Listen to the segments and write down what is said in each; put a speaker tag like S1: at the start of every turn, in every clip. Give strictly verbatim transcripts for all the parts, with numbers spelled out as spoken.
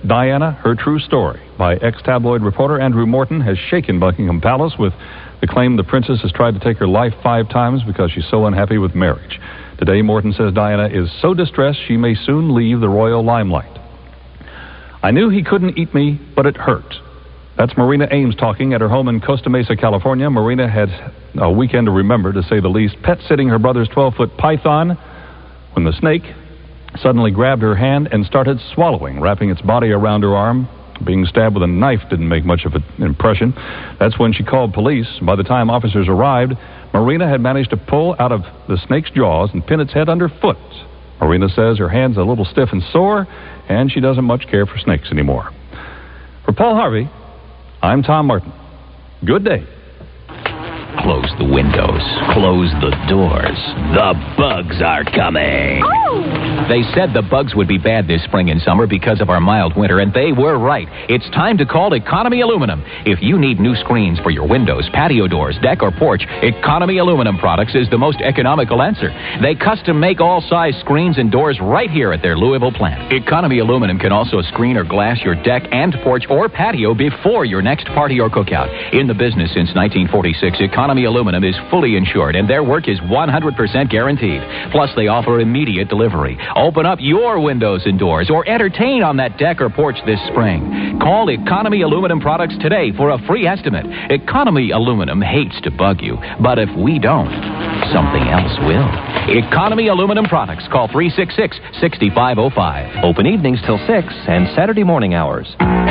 S1: Diana, Her True Story, by ex-tabloid reporter Andrew Morton, has shaken Buckingham Palace with the claim the princess has tried to take her life five times because she's so unhappy with marriage. Today, Morton says Diana is so distressed she may soon leave the royal limelight. I knew he couldn't eat me, but it hurt. That's Marina Ames talking at her home in Costa Mesa, California. Marina had a weekend to remember, to say the least, pet-sitting her brother's twelve-foot python when the snake suddenly grabbed her hand and started swallowing, wrapping its body around her arm. Being stabbed with a knife didn't make much of an impression. That's when she called police. By the time officers arrived, Marina had managed to pull out of the snake's jaws and pin its head underfoot. Marina says her hand's a little stiff and sore, and she doesn't much care for snakes anymore. For Paul Harvey, I'm Tom Martin. Good day.
S2: Close the windows. Close the doors. The bugs are coming.
S3: Oh!
S2: They said the bugs would be bad this spring and summer because of our mild winter, and they were right. It's time to call Economy Aluminum. If you need new screens for your windows, patio doors, deck, or porch, Economy Aluminum Products is the most economical answer. They custom make all size screens and doors right here at their Louisville plant. Economy Aluminum can also screen or glass your deck and porch or patio before your next party or cookout. In the business since nineteen forty-six, Economy Aluminum is fully insured, and their work is one hundred percent guaranteed. Plus, they offer immediate delivery. Open up your windows and doors or entertain on that deck or porch this spring. Call Economy Aluminum Products today for a free estimate. Economy Aluminum hates to bug you, but if we don't, something else will. Economy Aluminum Products. Call three six six, six five zero five.
S4: Open evenings till six and Saturday morning hours.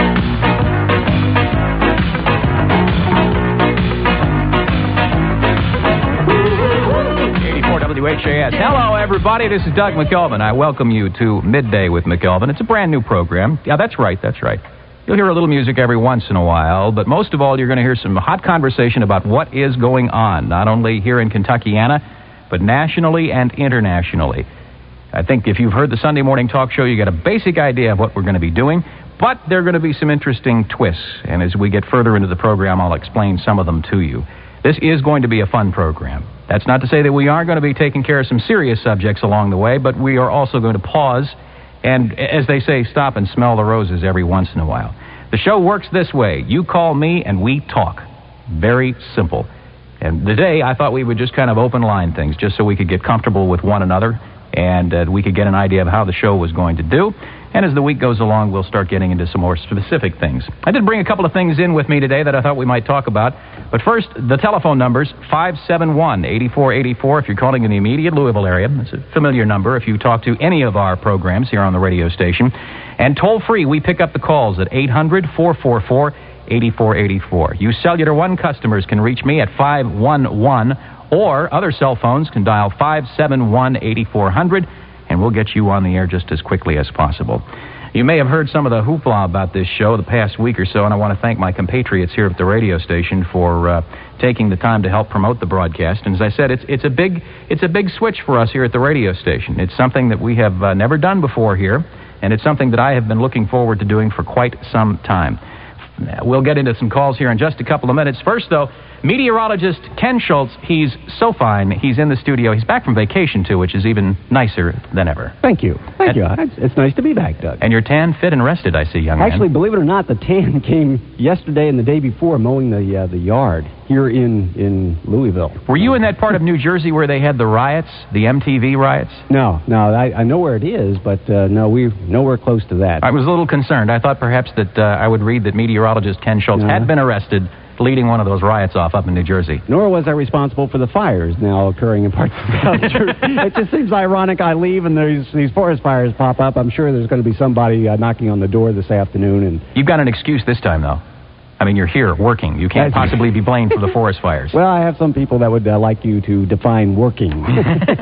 S5: W H A S. Hello, everybody. This is Doug McKelvin. I welcome you to Midday with McKelvin. It's a brand new program. Yeah, that's right. That's right. You'll hear a little music every once in a while, but most of all, you're going to hear some hot conversation about what is going on, not only here in Kentuckiana, but nationally and internationally. I think if you've heard the Sunday morning talk show, you get a basic idea of what we're going to be doing, but there are going to be some interesting twists, and as we get further into the program, I'll explain some of them to you. This is going to be a fun program. That's not to say that we aren't going to be taking care of some serious subjects along the way, but we are also going to pause and, as they say, stop and smell the roses every once in a while. The show works this way. You call me and we talk. Very simple. And today I thought we would just kind of open line things just so we could get comfortable with one another and uh, we could get an idea of how the show was going to do. And as the week goes along, we'll start getting into some more specific things. I did bring a couple of things in with me today that I thought we might talk about. But first, the telephone numbers, five seven one, eight four eight four if you're calling in the immediate Louisville area. It's a familiar number if you talk to any of our programs here on the radio station. And toll-free, we pick up the calls at eight hundred, four four four, eight four eight four. You Cellular One customers can reach me at five one one, or other cell phones can dial five seven one, eight four zero zero, and we'll get you on the air just as quickly as possible. You may have heard some of the hoopla about this show the past week or so, and I want to thank my compatriots here at the radio station for uh, taking the time to help promote the broadcast. And as I said, it's it's a big it's a big switch for us here at the radio station. It's something that we have uh, never done before here, and it's something that I have been looking forward to doing for quite some time. We'll get into some calls here in just a couple of minutes. First, though, meteorologist Ken Schultz, he's so fine. He's in the studio. He's back from vacation, too, which is even nicer than ever.
S6: Thank you. Thank
S5: and,
S6: you. It's, it's nice to be back, Doug.
S5: And you're tan, fit, and rested, I see, young man.
S6: Actually, believe it or not, the tan came yesterday and the day before mowing the uh, the yard here in, in Louisville.
S5: Were you in that part of New Jersey where they had the riots, the M T V riots?
S6: No, no. I, I know where it is, but uh, no, we're nowhere close to that.
S5: I was a little concerned. I thought perhaps that uh, I would read that meteorologist Ken Schultz no. had been arrested leading one of those riots off up in New Jersey.
S6: Nor was I responsible for the fires now occurring in parts of South Jersey. It just seems ironic I leave and there's these forest fires pop up. I'm sure there's going to be somebody uh, knocking on the door this afternoon. And
S5: you've got an excuse this time, though. I mean, you're here working. You can't possibly be blamed for the forest fires.
S6: Well, I have some people that would uh, like you to define working.
S5: Well,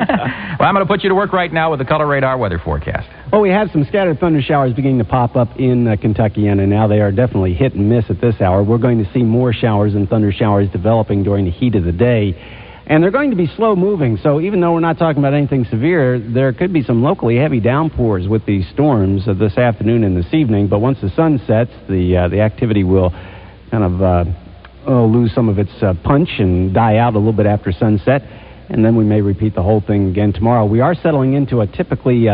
S5: I'm going to put you to work right now with the Color Radar weather forecast.
S6: Well, we have some scattered thunder showers beginning to pop up in uh, Kentucky, and now they are definitely hit and miss at this hour. We're going to see more showers and thunder showers developing during the heat of the day. And they're going to be slow moving, so even though we're not talking about anything severe, there could be some locally heavy downpours with these storms uh, this afternoon and this evening. But once the sun sets, the uh, the activity will kind of uh, oh, lose some of its uh, punch and die out a little bit after sunset, and then we may repeat the whole thing again tomorrow. We are settling into a typically uh,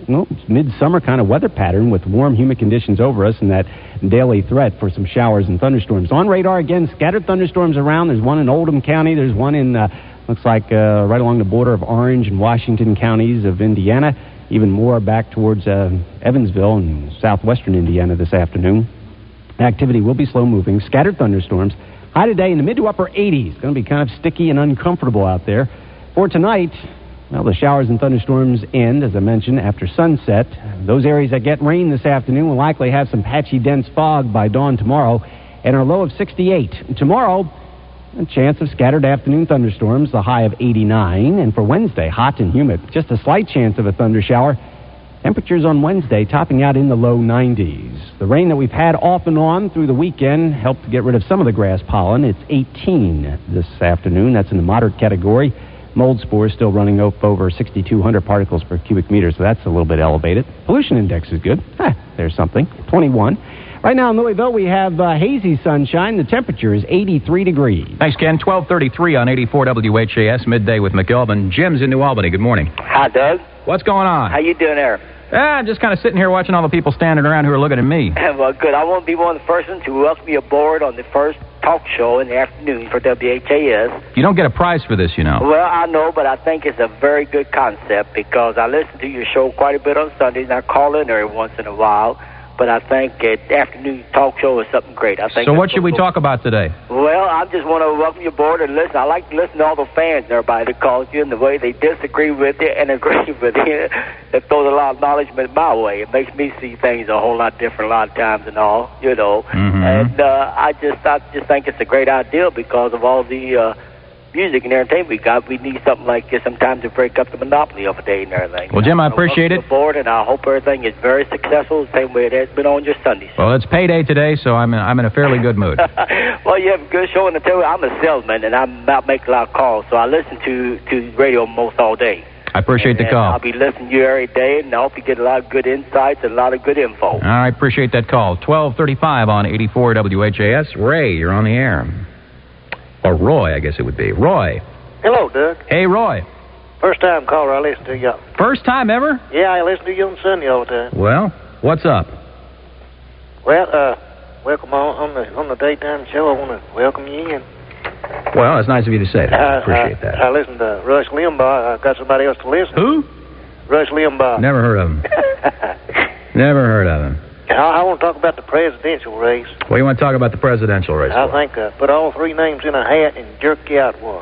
S6: no, midsummer kind of weather pattern with warm, humid conditions over us and that daily threat for some showers and thunderstorms. On radar, again, scattered thunderstorms around. There's one in Oldham County. There's one in, uh, looks like, uh, right along the border of Orange and Washington counties of Indiana. Even more back towards uh, Evansville and southwestern Indiana this afternoon. Activity will be slow-moving. Scattered thunderstorms. High today in the mid to upper eighties. Going to be kind of sticky and uncomfortable out there. For tonight, well, the showers and thunderstorms end, as I mentioned, after sunset. Those areas that get rain this afternoon will likely have some patchy, dense fog by dawn tomorrow, and a low of sixty-eight. And tomorrow, a chance of scattered afternoon thunderstorms, the high of eighty-nine. And for Wednesday, hot and humid. Just a slight chance of a thunder shower. Temperatures on Wednesday topping out in the low nineties. The rain that we've had off and on through the weekend helped to get rid of some of the grass pollen. It's eighteen this afternoon. That's in the moderate category. Mold spores still running up over sixty-two hundred particles per cubic meter, so that's a little bit elevated. Pollution index is good. Ah, there's something. twenty-one. Right now in Louisville, we have uh, hazy sunshine. The temperature is eighty-three degrees.
S5: Thanks, Ken. twelve thirty-three on eighty-four W H A S, midday with McElvin. Jim's in New Albany. Good morning.
S3: Hi, Doug.
S5: What's going on?
S3: How you doing there?
S5: Ah, I'm just kind of sitting here watching all the people standing around who are looking at me.
S3: Well, good. I want to be one of the first ones to welcome you aboard on the first talk show in the afternoon for W H A S.
S5: You don't get a prize for this, you know.
S3: Well, I know, but I think it's a very good concept because I listen to your show quite a bit on Sundays, and I call in every once in a while. But I think an afternoon talk show is something great. I think.
S5: So what should we talk about today?
S3: Well, I just want to welcome you aboard and listen. I like to listen to all the fans and everybody that calls you and the way they disagree with you and agree with you. That throws a lot of knowledge my way. It makes me see things a whole lot different a lot of times and all, you know.
S5: Mm-hmm.
S3: And uh, I just I just think it's a great idea because of all the uh, music and entertainment we got. We need something like this sometimes to break up the monopoly of a day and everything.
S5: Well, Jim, I appreciate it.
S3: Aboard, and I hope everything is very successful the same way it has been on your Sundays.
S5: Well, it's payday today, so I'm in, I'm in a fairly good mood.
S3: Well, you have a good show, and I tell you, I'm a salesman, and I'm out making a lot of calls, so I listen to, to radio most all day.
S5: I appreciate
S3: and,
S5: the call.
S3: And I'll be listening to you every day, and I hope you get a lot of good insights and a lot of good info.
S5: All right, appreciate that call. twelve thirty-five on eighty-four W H A S. Ray, you're on the air. Or Roy, I guess it would be. Roy.
S7: Hello, Doug.
S5: Hey, Roy.
S7: First time caller, I listen to you.
S5: First time ever?
S7: Yeah, I listen to you on Sunday all the time.
S5: Well, what's up?
S7: Well, uh, welcome on, on the on the daytime show. I want to welcome you in.
S5: Well, it's nice of you to say that. I appreciate
S7: I,
S5: that.
S7: I listen to Rush Limbaugh. I got somebody else to listen.
S5: Who?
S7: Rush Limbaugh.
S5: Never heard of him. Never heard of him.
S7: I, I want to talk about the presidential race.
S5: Well, you want to talk about the presidential race?
S7: I think uh, put all three names in a hat and jerk you out one.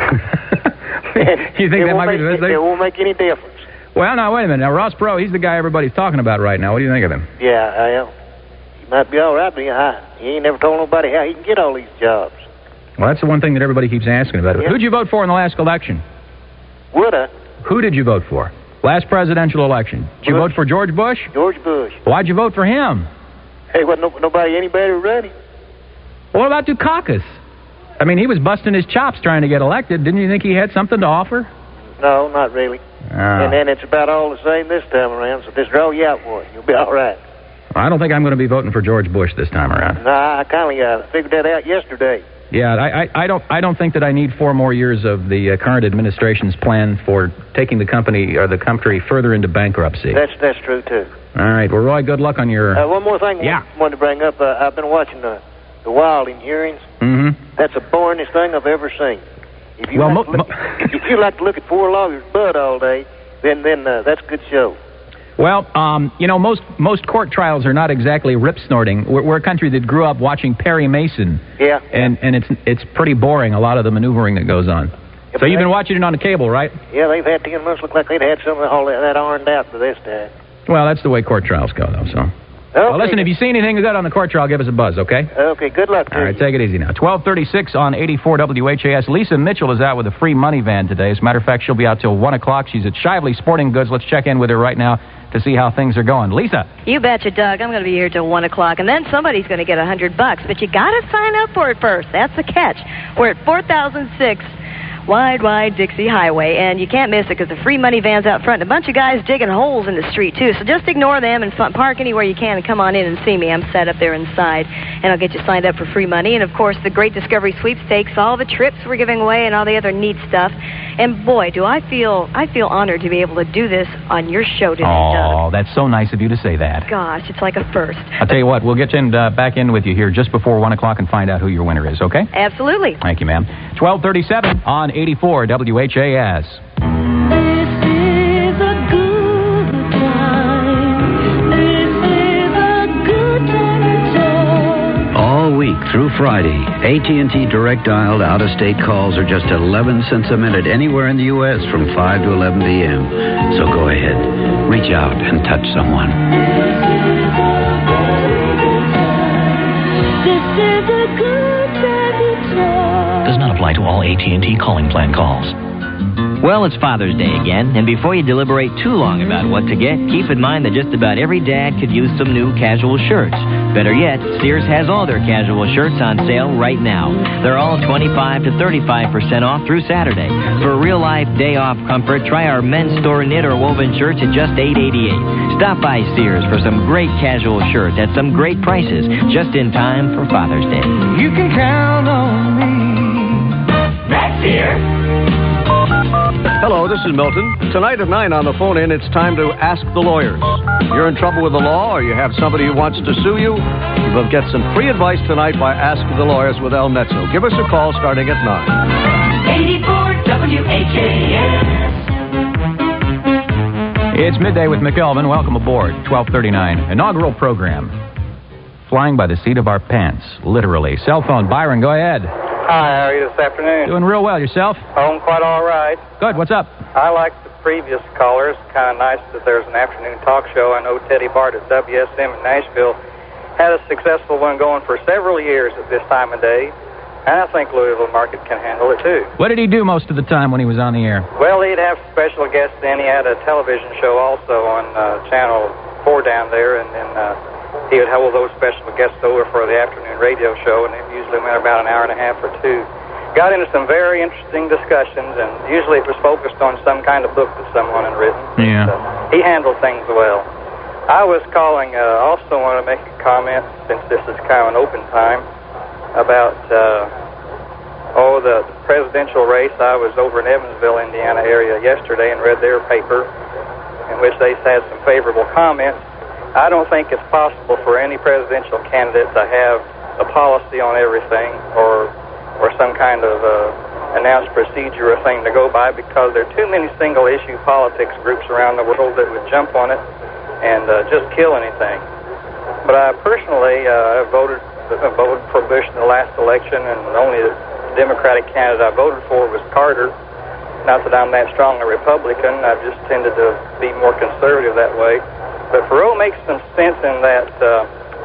S5: You think
S7: it
S5: that might
S7: make,
S5: be the best thing?
S7: It won't make any difference.
S5: Well, now, wait a minute. Now, Ross Perot, he's the guy everybody's talking about right now. What do you think of him?
S7: Yeah, I am. He might be all right, but he, he ain't never told nobody how he can get all these jobs.
S5: Well, that's the one thing that everybody keeps asking about.
S7: Yeah.
S5: Who'd you vote for in the last election?
S7: Would I?
S5: Who did you vote for? Last presidential election. Did you
S7: Bush.
S5: vote for George Bush?
S7: George Bush.
S5: Why'd you vote for him?
S7: Hey, wasn't no, nobody any better running?
S5: What about Dukakis? I mean, he was busting his chops trying to get elected. Didn't you think he had something to offer?
S7: No, not really.
S5: Oh.
S7: And then it's about all the same this time around, so just draw you out for it. You'll be all right.
S5: I don't think I'm going to be voting for George Bush this time around.
S7: Nah, I kind of uh, figured that out yesterday.
S5: Yeah, I, I, I don't I don't think that I need four more years of the uh, current administration's plan for taking the company or the country further into bankruptcy.
S7: That's that's true, too.
S5: All right. Well, Roy, good luck on your...
S7: Uh, one more thing
S5: Yeah.
S7: I wanted to bring up. Uh, I've been watching the, the Wilding hearings.
S5: Mm-hmm.
S7: That's the boringest thing I've ever seen. If you,
S5: Well,
S7: like,
S5: mo-
S7: to look, if you like to look at four lawyers' butt all day, then then uh, that's a good show.
S5: Well, um, you know, most most court trials are not exactly rip snorting. We're, we're a country that grew up watching Perry Mason.
S7: Yeah.
S5: And and it's it's pretty boring, a lot of the maneuvering that goes on.
S7: Yeah,
S5: So you've
S7: but-
S5: been watching it on the cable, right?
S7: Yeah, they've had ten months. Look like they'd had some of all that, that ironed out for this time.
S5: Well, that's the way court trials go, though, so...
S7: Okay.
S5: Well, listen, if you see anything good on the court trial, give us a buzz, okay?
S7: Okay, good luck to
S5: All right,
S7: you.
S5: take it easy now. twelve thirty-six on eighty-four W H A S. Lisa Mitchell is out with a free money van today. As a matter of fact, she'll be out till one o'clock. She's at Shively Sporting Goods. Let's check in with her right now to see how things are going. Lisa.
S8: You betcha, Doug. I'm going to be here till one o'clock, and then somebody's going to get a hundred bucks. But you got to sign up for it first. That's the catch. We're at four thousand six. Wide, wide Dixie Highway, and you can't miss it because the free money van's out front and a bunch of guys digging holes in the street, too. So just ignore them and f- park anywhere you can and come on in and see me. I'm set up there inside, and I'll get you signed up for free money. And, of course, the Great Discovery Sweepstakes, all the trips we're giving away and all the other neat stuff. And, boy, do I feel I feel honored to be able to do this on your show today,
S5: Oh,
S8: Doug.
S5: that's so nice of you to say that.
S8: Gosh, it's like a first.
S5: I'll tell you what, we'll get you in, uh, back in with you here just before one o'clock and find out who your winner is, okay?
S8: Absolutely.
S5: Thank you, ma'am. twelve thirty-seven on eighty-four W H A S.
S9: All week through Friday, A T and T direct dialed out-of-state calls are just eleven cents a minute anywhere in the U S from five to eleven p.m. So go ahead, reach out and touch someone.
S2: Does not apply to all A T and T calling plan calls.
S10: Well, it's Father's Day again, and before you deliberate too long about what to get, keep in mind that just about every dad could use some new casual shirts. Better yet, Sears has all their casual shirts on sale right now. They're all twenty-five to thirty-five percent off through Saturday. For real-life day-off comfort, try our men's store knit or woven shirts at just eight eighty-eight. Stop by Sears for some great casual shirts at some great prices, just in time for Father's Day.
S11: You can count on me. That's here.
S12: Hello, this is Milton. Tonight at nine on the phone-in, it's time to Ask the Lawyers. You're in trouble with the law or you have somebody who wants to sue you, you will get some free advice tonight by Ask the Lawyers with El Netzo. Give us a call starting at nine.
S11: eighty-four W H A S.
S5: It's Midday with McElvin. Welcome aboard. twelve thirty-nine. Inaugural program. Flying by the seat of our pants, literally. Cell phone. Byron, go ahead.
S13: Hi, how are you this afternoon?
S5: Doing real well. Yourself?
S13: Home quite all right.
S5: Good. What's up?
S13: I like the previous callers. Kind of nice that there's an afternoon talk show. I know Teddy Bart at W S M in Nashville had a successful one going for several years at this time of day. And I think Louisville market can handle it, too.
S5: What did he do most of the time when he was on the air?
S13: Well, he'd have special guests in. He had a television show also on uh, Channel four down there, and then uh, he would hold those special guests over for the afternoon radio show, and it usually went about an hour and a half or two. Got into some very interesting discussions, and usually it was focused on some kind of book that someone had written.
S5: Yeah.
S13: But, uh, he handled things well. I was calling, uh, also want to make a comment, since this is kind of an open time, about, uh, oh, the presidential race. I was over in Evansville, Indiana area yesterday and read their paper, in which they had some favorable comments. I don't think it's possible for any presidential candidate to have a policy on everything or or some kind of uh, announced procedure or thing to go by, because there are too many single-issue politics groups around the world that would jump on it and uh, just kill anything. But I personally uh, voted, uh, voted for Bush in the last election, and only the Democratic candidate I voted for was Carter. Not that I'm that strong a Republican. I just tended to be more conservative that way. But Perot makes some sense in that, uh,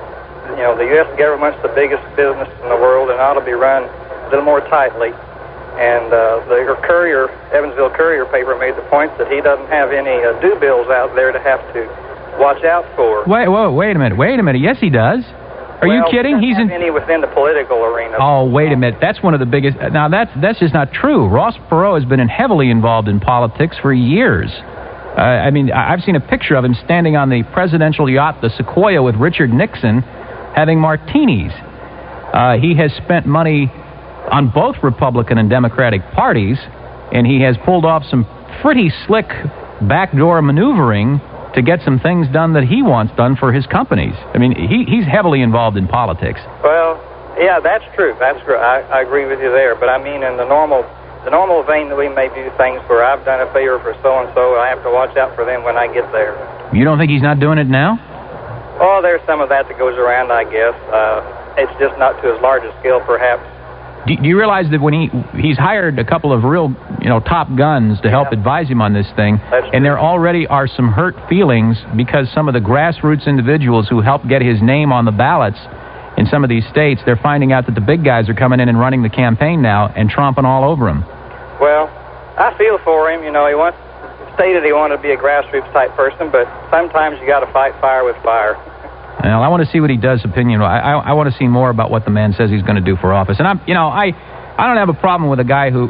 S13: you know, the U S government's the biggest business in the world and ought to be run a little more tightly. And uh, the Courier, Evansville Courier paper made the point that he doesn't have any uh, due bills out there to have to watch out for.
S5: Wait, whoa, wait a minute, wait a minute. Yes, he does. Are
S13: well,
S5: you kidding?
S13: He
S5: He's
S13: doesn't
S5: in.
S13: have any within the political arena.
S5: Oh, wait a minute. That's one of the biggest. Now, that's that's just not true. Ross Perot has been in heavily involved in politics for years. Uh, I mean, I- I've seen a picture of him standing on the presidential yacht, the Sequoia, with Richard Nixon, having martinis. Uh, he has spent money on both Republican and Democratic parties, and he has pulled off some pretty slick backdoor maneuvering to get some things done that he wants done for his companies. I mean, he, he's heavily involved in politics.
S13: Well, yeah, that's true. That's true. I, I agree with you there. But I mean, in the normal, the normal vein that we may do things where I've done a favor for so and so, I have to watch out for them when I get there.
S5: You don't think he's not doing it now?
S13: Oh, there's some of that that goes around, I guess. Uh, it's just not to as large a scale, perhaps.
S5: Do, do you realize that when he he's hired a couple of real, you know, top guns to help
S13: Yeah.
S5: advise him on this thing,
S13: That's
S5: and there already are some hurt feelings because some of the grassroots individuals who helped get his name on the ballots in some of these states, they're finding out that the big guys are coming in and running the campaign now and tromping all over him.
S13: Well, I feel for him. You know, he once stated he wanted to be a grassroots type person, but sometimes you got to fight fire with fire.
S5: Well, I want to see what he does. Opinion. I, I I want to see more about what the man says he's going to do for office. And I'm, you know, I I don't have a problem with a guy who who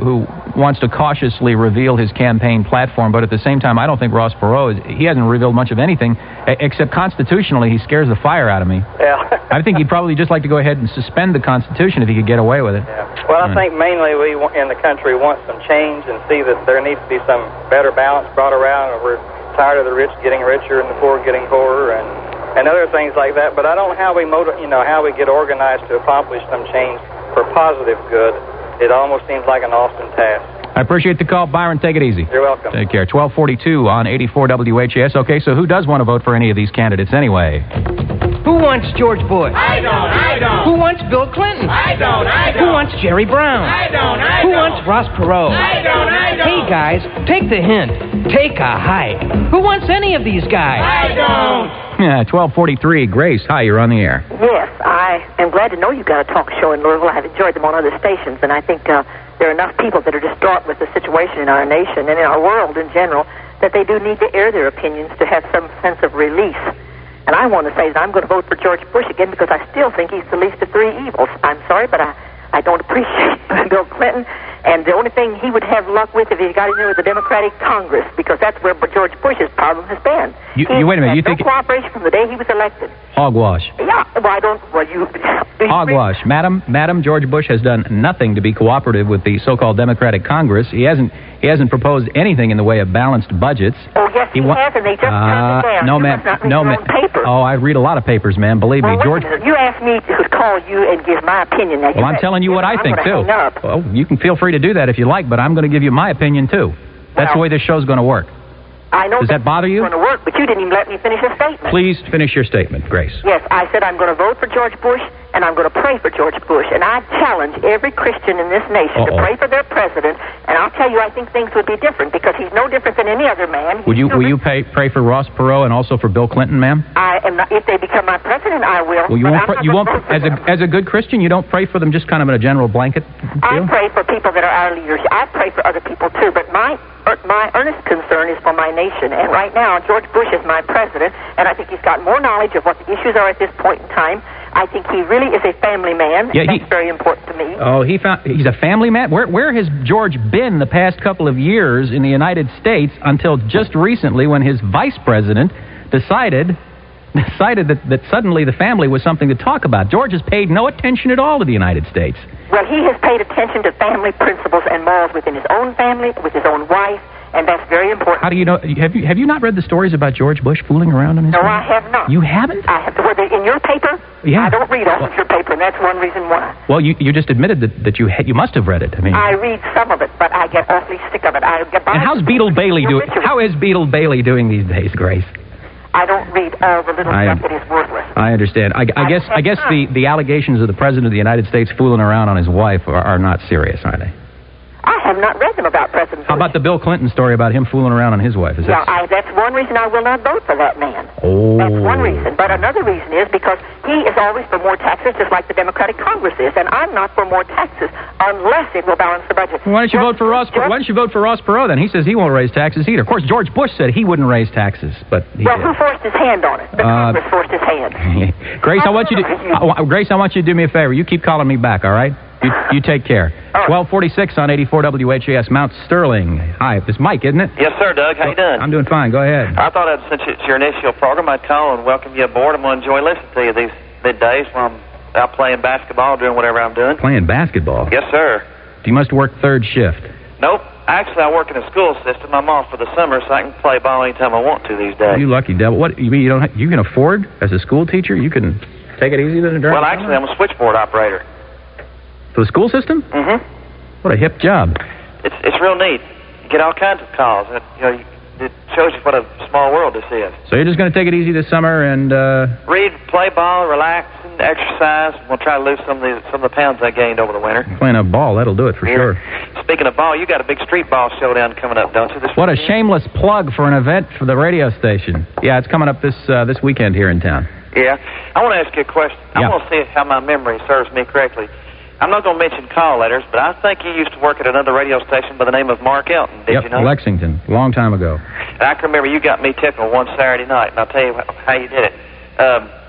S5: wants to cautiously reveal his campaign platform, but at the same time, I don't think Ross Perot, is, he hasn't revealed much of anything, except constitutionally, he scares the fire out of me.
S13: Yeah.
S5: I think he'd probably just like to go ahead and suspend the Constitution if he could get away with it.
S13: Yeah. Well, I think mainly we in the country want some change and see that there needs to be some better balance brought around. We're tired of the rich getting richer and the poor getting poorer, and and other things like that. But I don't know how we motiv- you know, how we get organized to accomplish some change for positive good. It almost seems like an Austin task.
S5: I appreciate the call, Byron. Take it easy.
S13: You're welcome.
S5: Take care. twelve forty-two on eighty-four W H S. Okay, so who does want to vote for any of these candidates anyway?
S11: Who wants George Bush?
S14: I don't, I don't.
S11: Who wants Bill Clinton?
S14: I don't, I don't.
S11: Who wants Jerry Brown?
S14: I don't, I
S11: Who
S14: don't.
S11: wants Ross Perot?
S14: I don't, I don't.
S11: Hey, guys, take the hint. Take a hike. Who wants any of these guys?
S14: I don't.
S5: Yeah, twelve forty-three. Grace, hi, you're on the air.
S15: Yes, I am glad to know you've got a talk show in Louisville. I've enjoyed them on other stations, and I think uh, there are enough people that are distraught with the situation in our nation and in our world in general that they do need to air their opinions to have some sense of release. And I want to say that I'm going to vote for George Bush again because I still think he's the least of three evils. I'm sorry, but I, I don't appreciate Bill Clinton. And the only thing he would have luck with if he got in there with the Democratic Congress, because that's where George Bush's problem has been.
S5: You,
S15: he
S5: you wait a minute. You
S15: had
S5: think
S15: no cooperation from the day he was elected.
S5: hogwash?
S15: Yeah, well, I don't. Well, you.
S5: Hogwash, Madam. Madam, George Bush has done nothing to be cooperative with the so-called Democratic Congress. He hasn't. He hasn't proposed anything in the way of balanced budgets.
S15: Oh yes, he,
S5: he wa-
S15: has, and they just
S5: uh,
S15: turned it down.
S5: No,
S15: You
S5: ma'am.
S15: must not read
S5: No,
S15: your
S5: ma'am.
S15: own paper.
S5: Oh, I read a lot of papers, ma'am. Believe me,
S15: Well, wait
S5: George.
S15: a minute. You asked me to call you and give my opinion. Now,
S5: Well,
S15: you
S5: I'm
S15: asked
S5: telling you
S15: me,
S5: what I
S15: I'm
S5: think
S15: gonna
S5: too.
S15: hang up.
S5: Well, you can feel free to do that if you like, but I'm going to give you my opinion too. That's
S15: Well,
S5: the way this show's going to work.
S15: I know
S5: Does that bother you?
S15: It's going to work, but you didn't even let me finish a statement.
S5: Please finish your statement, Grace.
S15: Yes, I said I'm going to vote for George Bush, and I'm going to pray for George Bush, and I challenge every Christian in this nation
S5: Uh-oh.
S15: to pray for their president. And I'll tell you, I think things would be different because he's no different than any other man.
S5: Would you
S15: He's
S5: will you pay, pray for Ross Perot and also for Bill Clinton, ma'am?
S15: I am not. If they become my president, I will.
S5: Well, you
S15: but
S5: won't.
S15: I'm
S5: Pray,
S15: not
S5: you
S15: gonna
S5: won't.
S15: vote for
S5: As a
S15: them.
S5: as a good Christian, you don't pray for them just kind of in a general blanket
S15: I
S5: deal.
S15: pray for people that are our leaders. I pray for other people too, but my er, my earnest concern is for my nation. And right now, George Bush is my president, and I think he's got more knowledge of what the issues are at this point in time. I think he really is a family man.
S5: Yeah, he-
S15: That's very important to me.
S5: Oh, he found he's a family man. Where where has George been the past couple of years in the United States until just recently when his vice president decided decided that, that suddenly the family was something to talk about? George has paid no attention at all to the United States.
S15: Well, he has paid attention to family principles and morals within his own family, with his own wife, and that's very important.
S5: How do you know? Have you have you not read the stories about George Bush fooling around on his?
S15: No,
S5: family?
S15: I have not.
S5: You haven't?
S15: I have. Were they in your paper?
S5: Yeah.
S15: I don't read all of your paper, and that's one reason why.
S5: Well, you you just admitted that, that you ha- you must have read it. I mean,
S15: I read some of it, but I get awfully sick of it. I get
S5: and how's Beetle Bailey doing? How is Beetle Bailey doing these days, Grace?
S15: I don't read all the little
S5: I-
S15: stuff that is worthless.
S5: I understand. I, I guess I guess the, the allegations of the president of the United States fooling around on his wife are, are not serious, are they?
S15: I have not read them about President
S5: How about the Bill Clinton story about him fooling around on his wife? Is
S15: Yeah,
S5: that?
S15: I, that's one reason I will not vote for that man.
S5: Oh.
S15: That's one reason. But another reason is because he is always for more taxes, just like the Democratic Congress is, and I'm not for more taxes unless it will balance the budget.
S5: Why don't you vote for Ross? Why don't you vote for Ross Perot then? He says he won't raise taxes either. Of course, George Bush said he wouldn't raise taxes, but he
S15: Well,
S5: did.
S15: who forced his hand on it? The
S5: Uh,
S15: Congress forced his hand.
S5: Grace, I want you to uh, Grace, I want you to do me a favor. You keep calling me back, all right? You, you take care. twelve forty-six on eighty-four W H A S, Mount Sterling. Hi, it's Mike, isn't it?
S16: Yes, sir, Doug. How you doing?
S5: I'm doing fine. Go ahead.
S16: I thought I'd, since it's your initial program, I'd call and welcome you aboard. I'm going to enjoy listening to you these middays while I'm out playing basketball, doing whatever I'm doing.
S5: Playing basketball.
S16: Yes, sir.
S5: You must work third shift.
S16: Nope. Actually, I work in a school system. I'm off for the summer, so I can play ball anytime I want to these days.
S5: You lucky devil. What you mean? You don't? ha- You can afford as a school teacher? You can take it easy then? during
S16: Well,
S5: the
S16: actually, I'm a switchboard operator.
S5: For the school system?
S16: Mm-hmm.
S5: What a hip job.
S16: It's it's real neat. You get all kinds of calls. It, you know, it shows you what a small world this is.
S5: So you're just going to take it easy this summer and uh,
S16: Read, play ball, relax, and exercise. We'll try to lose some of the some of the pounds I gained over the winter.
S5: playing a ball. That'll do it for
S16: Yeah.
S5: sure.
S16: Speaking of ball, you got a big street ball showdown coming up, don't you? This
S5: What a
S16: weekend?
S5: shameless plug for an event for the radio station. Yeah, it's coming up this uh, this weekend here in town.
S16: Yeah. I want to ask you a question. I
S5: Yeah.
S16: want to see how my memory serves me correctly. I'm not going to mention call letters, but I think you used to work at another radio station by the name of Mark Elton. Did
S5: yep,
S16: you know?
S5: Lexington, long time ago.
S16: And I can remember you got me tickled one Saturday night, and I'll tell you how you did it. Um,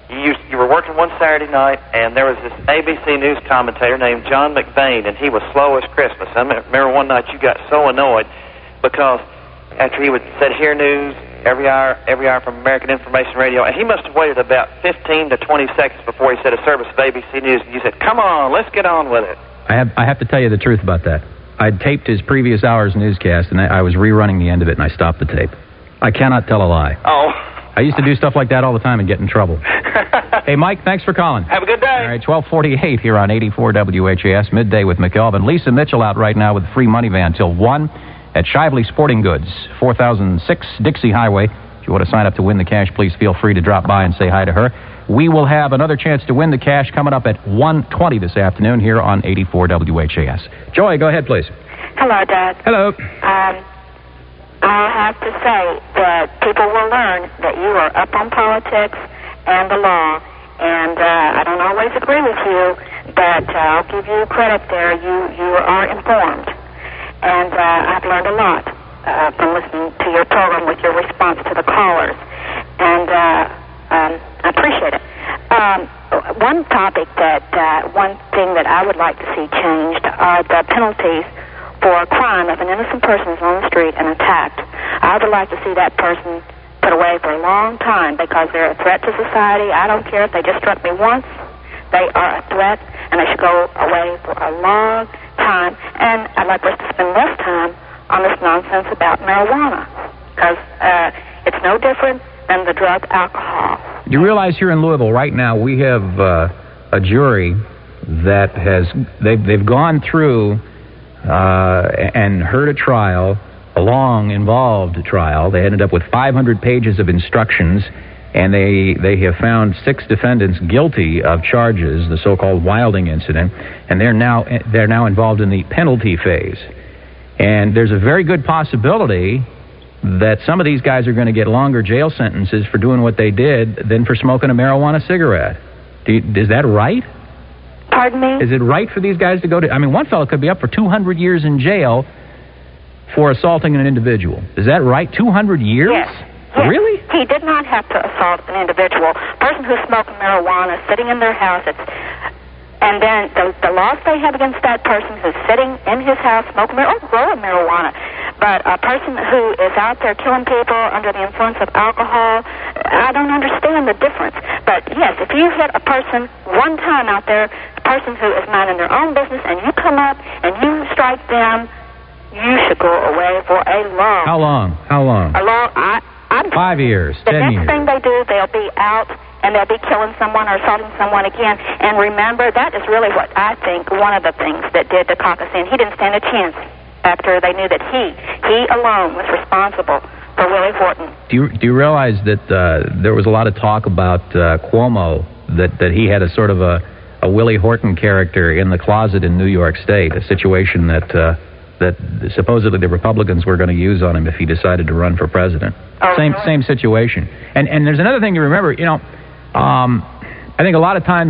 S16: you you were working one Saturday night, and there was this A B C News commentator named John McVeigh, and he was slow as Christmas. I remember one night you got so annoyed because after he would said hear news every hour, every hour from American Information Radio, and he must have waited about fifteen to twenty seconds before he said a service of A B C News, and you said, "Come on, let's get on with it."
S5: I have I have to tell you the truth about that. I'd taped his previous hour's newscast, and I, I was rerunning the end of it, and I stopped the tape. I cannot tell a lie.
S16: Oh.
S5: I used to do stuff like that all the time and get in trouble. Hey, Mike, thanks for calling.
S16: Have a good day.
S5: All right, twelve forty-eight here on eighty-four W H A S, midday with McKelvin. Lisa Mitchell out right now with the free money van till one at Shively Sporting Goods, four thousand six Dixie Highway. If you want to sign up to win the cash, please feel free to drop by and say hi to her. We will have another chance to win the cash coming up at one twenty this afternoon here on eighty-four W H A S. Joy, go ahead, please.
S15: Hello, Doug.
S5: Hello.
S15: Um, I have to say that people will learn that you are up on politics and the law, and uh, I don't always agree with you, but uh, I'll give you credit there. You you are informed, and uh, I've learned a lot uh, from listening to your program with your response to the callers, and uh, um, I appreciate it. Um, one topic that, uh, one thing that I would like to see changed are the penalties for a crime if an innocent person is on the street and attacked. I would like to see that person put away for a long time because they're a threat to society. I don't care if they just struck me once. They are a threat, and they should go away for a long time. And I'd like us to spend less time on this nonsense about marijuana because uh, it's no different than the drug alcohol.
S5: You realize here in Louisville right now we have uh, a jury that has, they've, they've gone through Uh, and heard a trial, a long, involved trial. They ended up with five hundred pages of instructions, and they they have found six defendants guilty of charges, the so-called Wilding incident, and they're now they're now involved in the penalty phase. And there's a very good possibility that some of these guys are going to get longer jail sentences for doing what they did than for smoking a marijuana cigarette. Do you, is that right?
S15: Pardon me?
S5: Is it right for these guys to go to... I mean, one fellow could be up for two hundred years in jail for assaulting an individual. Is that right? two hundred years?
S15: Yes. yes.
S5: Really?
S15: He did not have to assault an individual. A person who's smoking marijuana, sitting in their house, it's, and then the, the laws they have against that person who's sitting in his house smoking marijuana, or growing marijuana. But a person who is out there killing people under the influence of alcohol, I don't understand the difference. But yes, if you hit a person one time out there, a person who is minding their own business, and you come up and you strike them, you should go away for a long...
S5: How long? How long?
S15: A long... I, I'm,
S5: Five years,
S15: the
S5: ten
S15: next
S5: years.
S15: thing they do, they'll be out and they'll be killing someone or assaulting someone again. And remember, that is really what I think one of the things that did the caucus in. He didn't stand a chance after they knew that he, he alone was responsible for Willie Horton.
S5: Do you, do you realize that uh, there was a lot of talk about uh, Cuomo, that, that he had a sort of a, a Willie Horton character in the closet in New York State, a situation that uh, that supposedly the Republicans were going to use on him if he decided to run for president.
S15: Oh,
S5: same
S15: really?
S5: same situation. And and there's another thing to remember, you know, um, I think a lot of times,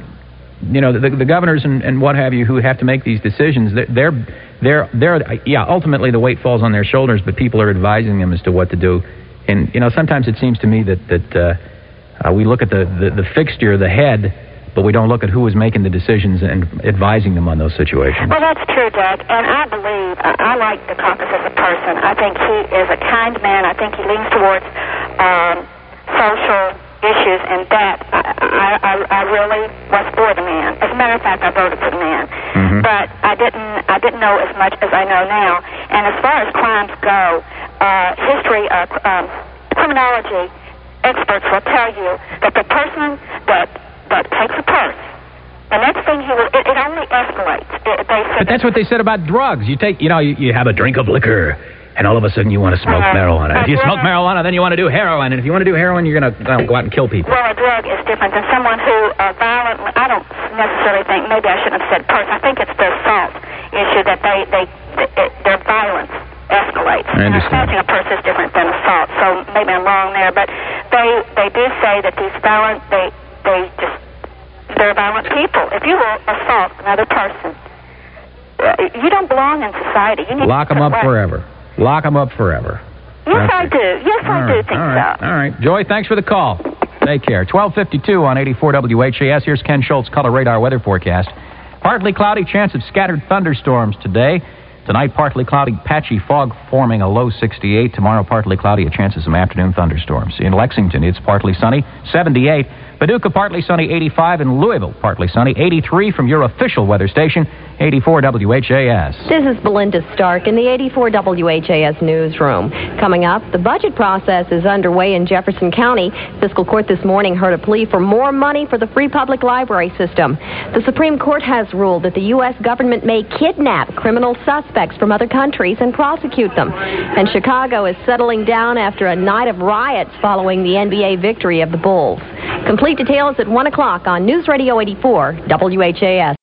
S5: you know, the, the governors and, and what have you who have to make these decisions, they're, they're, they're, yeah, ultimately the weight falls on their shoulders, but people are advising them as to what to do. And, you know, sometimes it seems to me that, that uh, uh, we look at the, the, the fixture, the head, but we don't look at who is making the decisions and advising them on those situations.
S15: Well, that's true, Doug, and I believe, uh, I like the caucus as a person. I think he is a kind man. I think he leans towards um, social issues, and that I, I, I really was for the man. As a matter of fact, I voted for the man.
S5: Mm-hmm.
S15: But I didn't I didn't know as much as I know now. And as far as crimes go, uh, history, uh, um, criminology experts will tell you that the person that that takes a purse, the next thing he will, it, it only escalates. It, they
S5: but that's what they said about drugs. You take, you know, you, you have a drink of liquor, and all of a sudden you want to smoke
S15: uh,
S5: marijuana. If you
S15: drug,
S5: smoke marijuana, then you want to do heroin. And if you want to do heroin, you're going to uh, go out and kill people.
S15: Well, a drug is different than someone who uh, violently, I don't necessarily think, maybe I shouldn't have said purse. I think it's the assault issue that they, they, they it, their violence escalates.
S5: I understand.
S15: Snatching a purse is different than assault, so maybe I'm wrong there. But they, they do say that these violent, they, they just, they're violent people. If you will assault another person, uh, you don't belong in society. You need
S5: Lock
S15: to
S5: them up
S15: away.
S5: forever. Lock them up forever.
S15: Yes,
S5: That's
S15: I
S5: it.
S15: do. Yes,
S5: All
S15: I
S5: right,
S15: do think
S5: all right,
S15: so.
S5: All right. Joy, thanks for the call. Take care. twelve fifty-two on eighty-four W H A S. Here's Ken Schultz, Color Radar Weather Forecast. Partly cloudy, chance of scattered thunderstorms today. Tonight, partly cloudy, patchy fog forming, a low sixty-eight. Tomorrow, partly cloudy, a chance of some afternoon thunderstorms. In Lexington, it's partly sunny, seventy-eight. Paducah, partly sunny, eighty-five. In Louisville, partly sunny, eighty-three. From your official weather station, eighty-four W H A S.
S17: This is Belinda Stark in the eighty-four W H A S newsroom. Coming up, the budget process is underway in Jefferson County. Fiscal Court this morning heard a plea for more money for the free public library system. The Supreme Court has ruled that the U S government may kidnap criminal suspects from other countries and prosecute them. And Chicago is settling down after a night of riots following the N B A victory of the Bulls. Complete details at one o'clock on News Radio eighty-four W H A S.